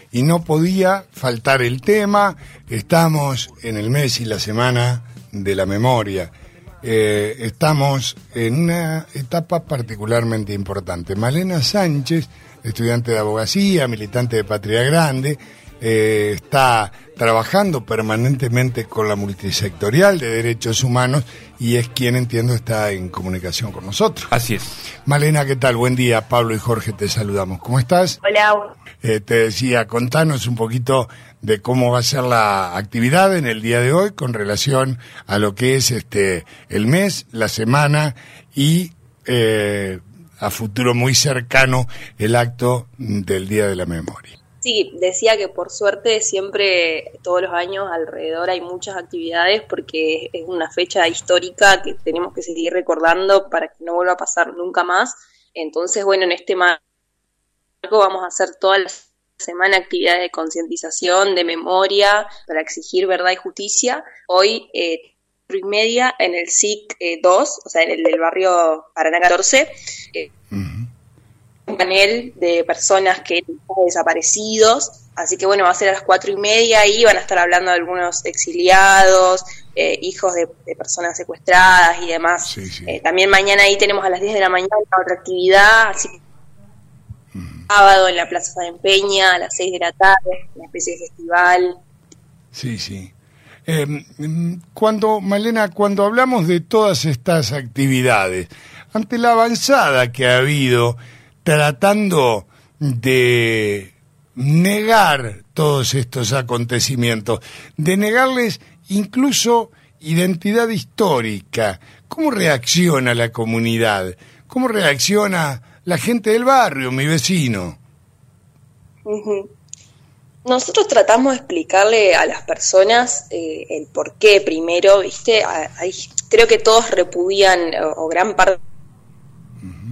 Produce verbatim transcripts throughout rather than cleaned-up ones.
y no podía faltar el tema. Estamos en el mes y la semana de la memoria. Eh, estamos en una etapa particularmente importante. Malena Sánchez, estudiante de abogacía, militante de Patria Grande, eh, está trabajando permanentemente con la multisectorial de derechos humanos y es quien, entiendo, está en comunicación con nosotros. Así es. Malena, ¿qué tal? Buen día. Pablo y Jorge te saludamos. ¿Cómo estás? Hola. Eh, te decía, contanos un poquito de cómo va a ser la actividad en el día de hoy con relación a lo que es este el mes, la semana y eh, a futuro muy cercano el acto del Día de la Memoria. Sí, decía que por suerte siempre, todos los años alrededor hay muchas actividades porque es una fecha histórica que tenemos que seguir recordando para que no vuelva a pasar nunca más. Entonces, bueno, en este marco vamos a hacer toda la semana actividades de concientización, de memoria, para exigir verdad y justicia. Hoy, eh, y media en el S I C dos, o sea, en el del barrio Paraná catorce, eh, uh-huh. un panel de personas que están desaparecidos, así que bueno, va a ser a las cuatro y media y van a estar hablando de algunos exiliados, eh, hijos de, de personas secuestradas y demás. Sí, sí. Eh, también mañana ahí tenemos a las diez de la mañana otra actividad, así que uh-huh. sábado en la Plaza San Peña a las seis de la tarde, una especie de festival. Sí, sí. Eh, cuando, Malena, cuando hablamos de todas estas actividades, ante la avanzada que ha habido tratando de negar todos estos acontecimientos, de negarles incluso identidad histórica, ¿cómo reacciona la comunidad? ¿Cómo reacciona la gente del barrio, mi vecino? Uh-huh. Nosotros tratamos de explicarle a las personas eh, el por qué primero, ¿viste? Hay, creo que todos repudian, o, o gran parte uh-huh.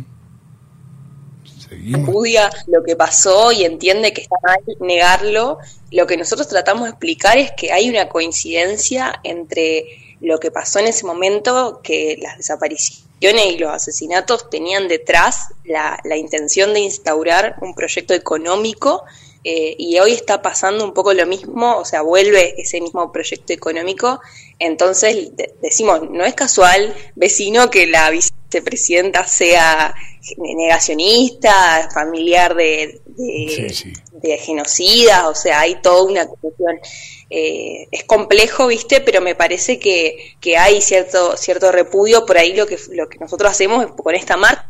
Seguimos. repudia lo que pasó y entiende que está mal negarlo. Lo que nosotros tratamos de explicar es que hay una coincidencia entre lo que pasó en ese momento, que las desapariciones y los asesinatos tenían detrás la, la intención de instaurar un proyecto económico. Eh, y hoy está pasando un poco lo mismo, o sea, vuelve ese mismo proyecto económico. Entonces de- decimos, no es casual, vecino, que la vicepresidenta sea negacionista, familiar de, de, sí, sí. de genocidas, o sea, hay toda una cuestión. Eh, es complejo, ¿viste? Pero me parece que, que hay cierto cierto repudio. Por ahí lo que lo que nosotros hacemos es, con esta marcha,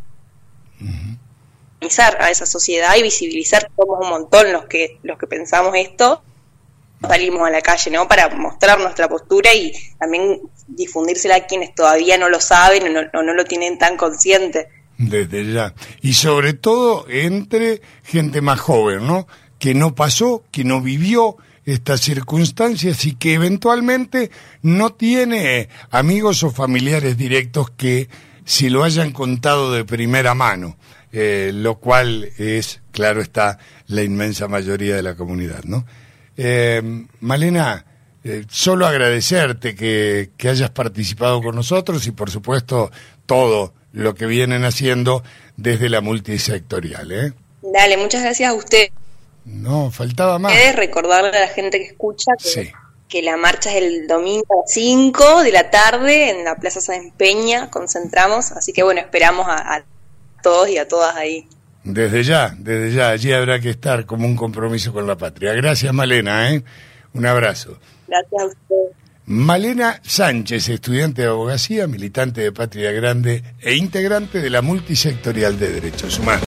a esa sociedad y visibilizar que somos un montón los que los que pensamos esto, salimos a la calle, ¿no? Para mostrar nuestra postura y también difundírsela a quienes todavía no lo saben o no, o no lo tienen tan consciente. Desde ya. Y sobre todo entre gente más joven, ¿no? Que no pasó, que no vivió estas circunstancias y que eventualmente no tiene amigos o familiares directos que si lo hayan contado de primera mano. Eh, lo cual es, claro está, la inmensa mayoría de la comunidad, ¿no? Eh, Malena, eh, solo agradecerte que, que hayas participado con nosotros y, por supuesto, todo lo que vienen haciendo desde la multisectorial, ¿eh? Dale, muchas gracias a usted. No, faltaba más. Ustedes recordarle a la gente que escucha que, sí. que la marcha es el domingo a las cinco de la tarde en la Plaza San Peña, concentramos, así que bueno, esperamos a, a todos y a todas ahí. Desde ya, desde ya, allí habrá que estar como un compromiso con la patria. Gracias, Malena, ¿eh? Un abrazo. Gracias a usted. Malena Sánchez, estudiante de abogacía, militante de Patria Grande e integrante de la multisectorial de derechos humanos.